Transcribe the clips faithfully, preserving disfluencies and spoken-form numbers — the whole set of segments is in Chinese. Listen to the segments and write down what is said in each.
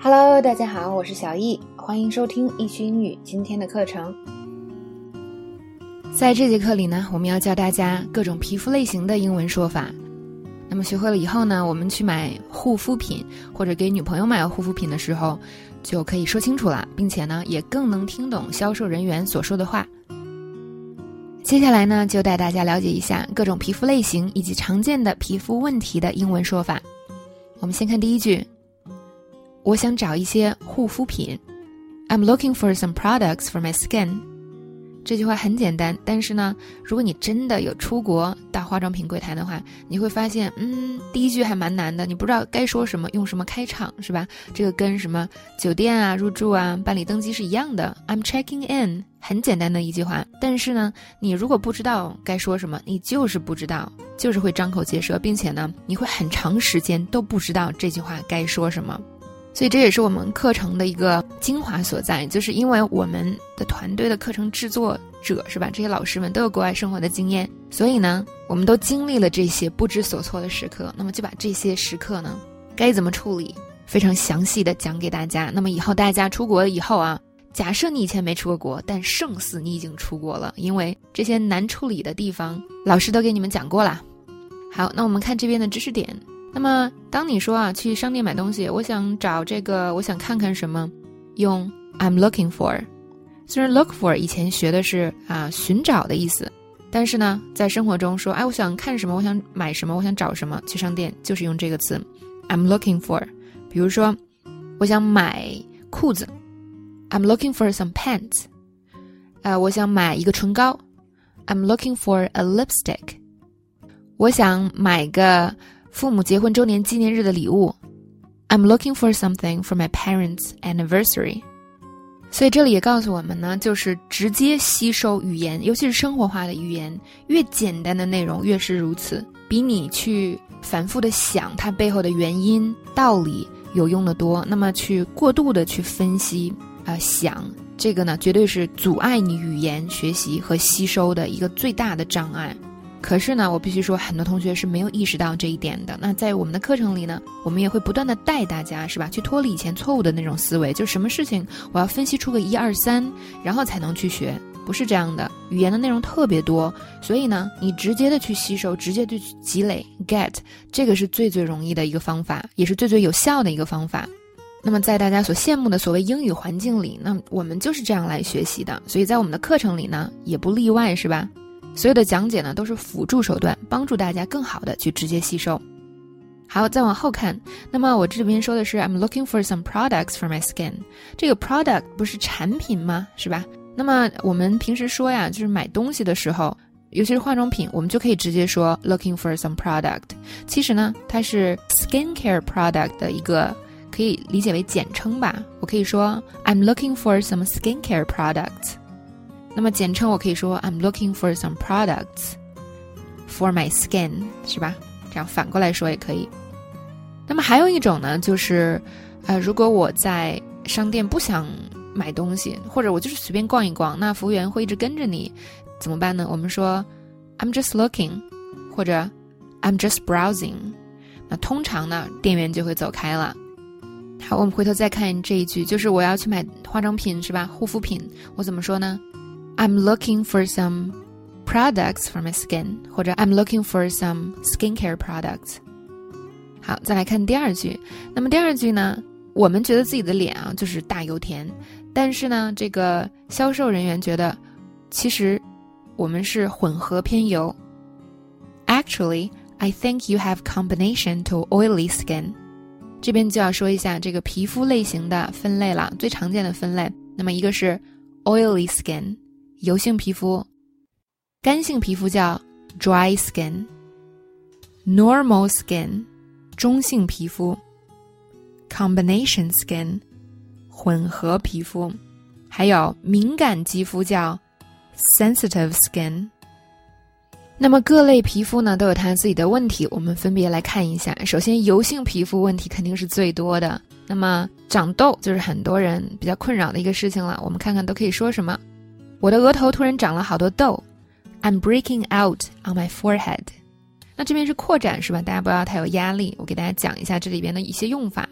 Hello， 大家好，我是小易，欢迎收听易趣英语今天的课程。在这节课里呢，我们要教大家各种皮肤类型的英文说法。那么学会了以后呢，我们去买护肤品或者给女朋友买护肤品的时候，就可以说清楚了，并且呢，也更能听懂销售人员所说的话。接下来呢，就带大家了解一下各种皮肤类型以及常见的皮肤问题的英文说法。我们先看第一句，我想找一些护肤品。I'm looking for some products for my skin. 这句话很简单，但是呢，如果你真的有出国到化妆品柜台的话，你会发现，嗯，第一句还蛮难的，你不知道该说什么，用什么开场，是吧？这个跟什么酒店啊、入住啊、办理登记是一样的。I'm checking in， 很简单的一句话，但是呢，你如果不知道该说什么，你就是不知道，就是会张口结舌，并且呢，你会很长时间都不知道这句话该说什么。所以这也是我们课程的一个精华所在，就是因为我们的团队的课程制作者是吧，这些老师们都有国外生活的经验，所以呢，我们都经历了这些不知所措的时刻，那么就把这些时刻呢，该怎么处理，非常详细的讲给大家。那么以后大家出国以后啊，假设你以前没出过国，但胜似你已经出国了，因为这些难处理的地方，老师都给你们讲过啦。好，那我们看这边的知识点。那么当你说啊，去商店买东西，我想找这个，我想看看什么，用 I'm looking for。 虽然 look for 以前学的是啊寻找的意思，但是呢，在生活中说，哎，我想看什么，我想买什么，我想找什么，去商店就是用这个词 I'm looking for。 比如说我想买裤子， I'm looking for some pants。呃，我想买一个唇膏， I'm looking for a lipstick。 我想买个父母结婚周年纪念日的礼物， I'm looking for something for my parents' anniversary。 所以这里也告诉我们呢，就是直接吸收语言，尤其是生活化的语言，越简单的内容越是如此，比你去反复的想它背后的原因道理有用的多。那么去过度的去分析呃，想这个呢，绝对是阻碍你语言学习和吸收的一个最大的障碍。可是呢，我必须说很多同学是没有意识到这一点的。那在我们的课程里呢，我们也会不断的带大家是吧，去脱离以前错误的那种思维，就什么事情我要分析出个一二三，然后才能去学，不是这样的。语言的内容特别多，所以呢，你直接的去吸收，直接的去积累 get， 这个是最最容易的一个方法，也是最最有效的一个方法。那么在大家所羡慕的所谓英语环境里，那我们就是这样来学习的，所以在我们的课程里呢，也不例外，是吧？所有的讲解呢，都是辅助手段，帮助大家更好的去直接吸收。好，再往后看，那么我这边说的是 I'm looking for some products for my skin。 这个 product 不是产品吗？是吧？那么我们平时说呀，就是买东西的时候，尤其是化妆品，我们就可以直接说 looking for some product。 其实呢，它是 skincare product 的一个可以理解为简称吧。我可以说 I'm looking for some skincare products。那么简称我可以说 I'm looking for some products for my skin， 是吧？这样反过来说也可以。那么还有一种呢，就是呃，如果我在商店不想买东西，或者我就是随便逛一逛，那服务员会一直跟着你，怎么办呢？我们说 I'm just looking， 或者 I'm just browsing。 那通常呢，店员就会走开了。好，我们回头再看这一句，就是我要去买化妆品，是吧？护肤品，我怎么说呢？I'm looking for some products for my skin， 或者 I'm looking for some skincare products。 好，再来看第二句。那么第二句呢，我们觉得自己的脸啊就是大油田，但是呢，这个销售人员觉得其实我们是混合偏油。 Actually, I think you have combination to oily skin。 这边就要说一下这个皮肤类型的分类了，最常见的分类。那么一个是 oily skin，油性皮肤，干性皮肤叫 dry skin， normal skin 中性皮肤， combination skin 混合皮肤，还有敏感肌肤叫 sensitive skin。 那么各类皮肤呢都有它自己的问题，我们分别来看一下。首先油性皮肤问题肯定是最多的，那么长痘就是很多人比较困扰的一个事情了，我们看看都可以说什么。我的额头突然长了好多痘， I'm breaking out on my forehead。 那这边是扩展是吧？大家不要太有压力，我给大家讲一下这里边的一些用法。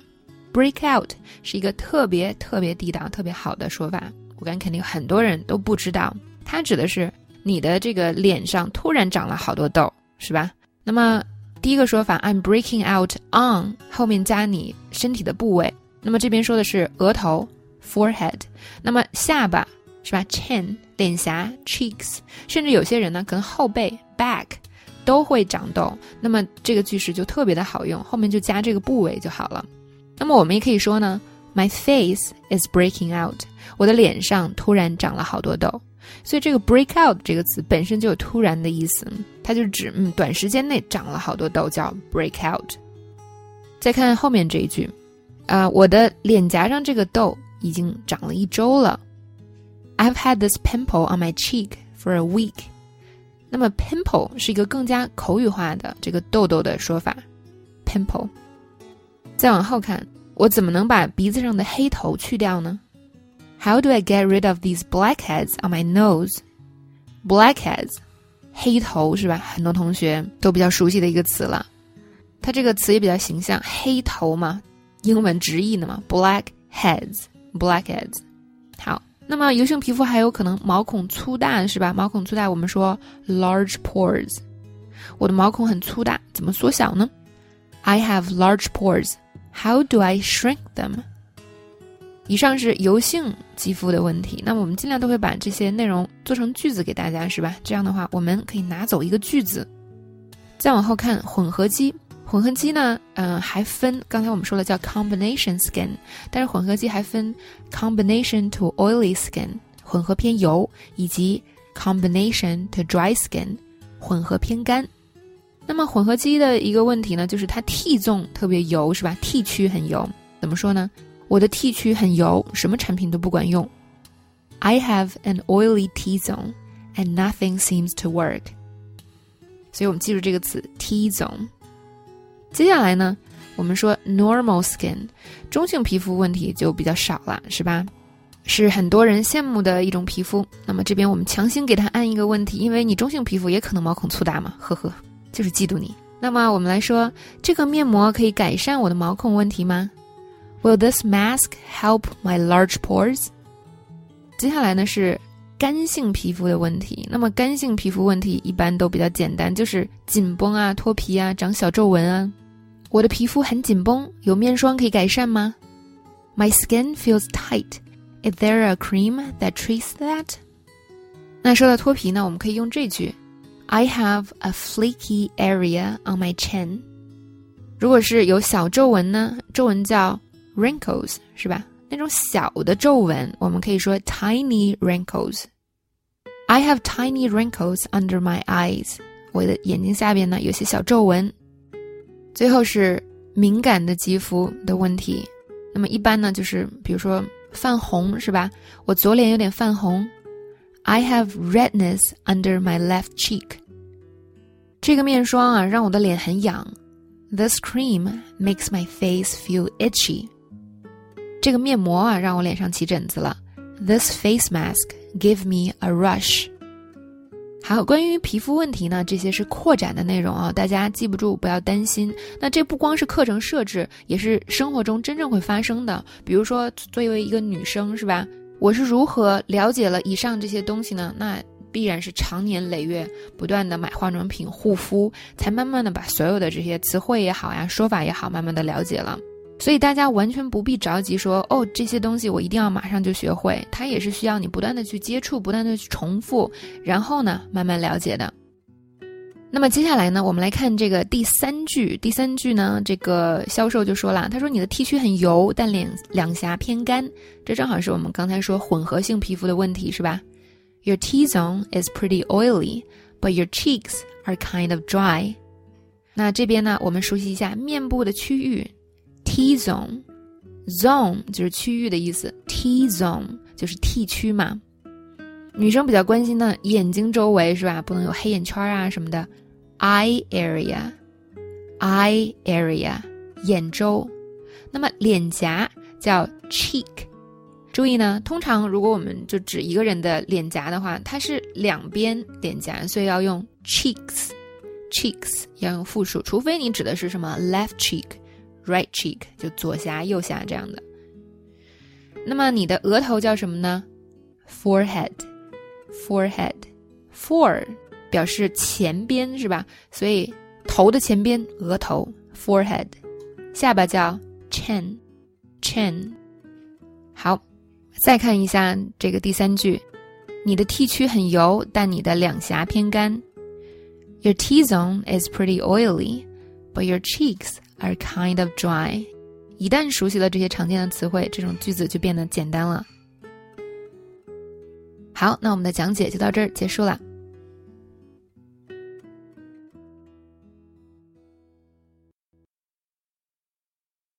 break out 是一个特别特别地道特别好的说法，我感觉肯定很多人都不知道，它指的是你的这个脸上突然长了好多痘，是吧？那么第一个说法 I'm breaking out on 后面加你身体的部位，那么这边说的是额头 forehead， 那么下巴是吧 chin 脸颊 cheeks， 甚至有些人呢可能后背 back 都会长痘，那么这个句式就特别的好用，后面就加这个部位就好了。那么我们也可以说呢 My face is breaking out， 我的脸上突然长了好多痘，所以这个 break out 这个词本身就有突然的意思，它就指嗯短时间内长了好多痘叫 break out。 再看后面这一句啊、呃，我的脸颊上这个痘已经长了一周了， I've had this pimple on my cheek for a week。 那么 pimple 是一个更加口语化的这个痘痘的说法 pimple。 再往后看，我怎么能把鼻子上的黑头去掉呢？ How do I get rid of these blackheads on my nose？ Blackheads 黑头是吧？很多同学都比较熟悉的一个词了，它这个词也比较形象，黑头嘛，英文直译的嘛 blackheads blackheads。 好，那么油性皮肤还有可能毛孔粗大是吧？毛孔粗大我们说 large pores， 我的毛孔很粗大，怎么缩小呢？ I have large pores， How do I shrink them？ 以上是油性肌肤的问题，那么我们尽量都会把这些内容做成句子给大家是吧？这样的话我们可以拿走一个句子。再往后看混合肌，混合肌呢呃，还分刚才我们说了叫 combination skin， 但是混合肌还分 combination to oily skin 混合偏油，以及 combination to dry skin 混合偏干。那么混合肌的一个问题呢，就是它 T 纵特别油是吧？ T 区很油，怎么说呢？我的 T 区很油，什么产品都不管用。 I have an oily T zone and nothing seems to work。 所以我们记住这个词 T zone。 接下来呢，我们说 normal skin， 中性皮肤问题就比较少了是吧？是很多人羡慕的一种皮肤。那么这边我们强行给他按一个问题，因为你中性皮肤也可能毛孔粗大嘛，呵呵，就是嫉妒你。那么我们来说，这个面膜可以改善我的毛孔问题吗？ Will this mask help my large pores？ 接下来呢是干性皮肤的问题。那么干性皮肤问题一般都比较简单，就是紧绷啊、脱皮啊、长小皱纹啊。我的皮肤很紧绷，有面霜可以改善吗？ My skin feels tight. Is there a cream that treats that？ 那说到脱皮呢，我们可以用这句 I have a flaky area on my chin。 如果是有小皱纹呢，皱纹叫 wrinkles 是吧？那种小的皱纹我们可以说 tiny wrinkles。 I have tiny wrinkles under my eyes。 我的眼睛下边呢有些小皱纹。最后是敏感的肌肤的问题，那么一般呢就是比如说泛红是吧？我左脸有点泛红。 I have redness under my left cheek。 这个面霜啊让我的脸很痒。 This cream makes my face feel itchy。 这个面膜啊让我脸上起疹子了。 This face mask give me a rush。 好，关于皮肤问题呢，这些是扩展的内容啊，大家记不住不要担心。那这不光是课程设置，也是生活中真正会发生的。比如说作为一个女生是吧，我是如何了解了以上这些东西呢？那必然是长年累月不断的买化妆品护肤，才慢慢的把所有的这些词汇也好呀，说法也好，慢慢的了解了。所以大家完全不必着急说哦，这些东西我一定要马上就学会，它也是需要你不断的去接触，不断的去重复，然后呢慢慢了解的。那么接下来呢，我们来看这个第三句。第三句呢，这个销售就说了，他说你的 T 区很油，但脸两颊偏干，这正好是我们刚才说混合性皮肤的问题是吧？ Your T-zone is pretty oily, but your cheeks are kind of dry。 那这边呢，我们熟悉一下面部的区域T-zone， zone 就是区域的意思， T-zone 就是 T 区嘛。女生比较关心的眼睛周围是吧？不能有黑眼圈啊什么的。Eye area Eye area 眼周。那么脸颊叫 cheek。 注意呢，通常如果我们就指一个人的脸颊的话，它是两边脸颊，所以要用 cheeks Cheeks 要用复数，除非你指的是什么 left cheek right cheek 就左颊右颊这样的。那么你的额头叫什么呢？ forehead forehead fore 表示前边是吧？所以头的前边额头 forehead， 下巴叫 chin chin。 好，再看一下这个第三句，你的 T 区很油，但你的两颊偏干。 Your T-zone is pretty oily, but your cheeks are kind of dry。 一旦熟悉了这些常见的词汇，这种句子就变得简单了。好，那我们的讲解就到这儿结束了。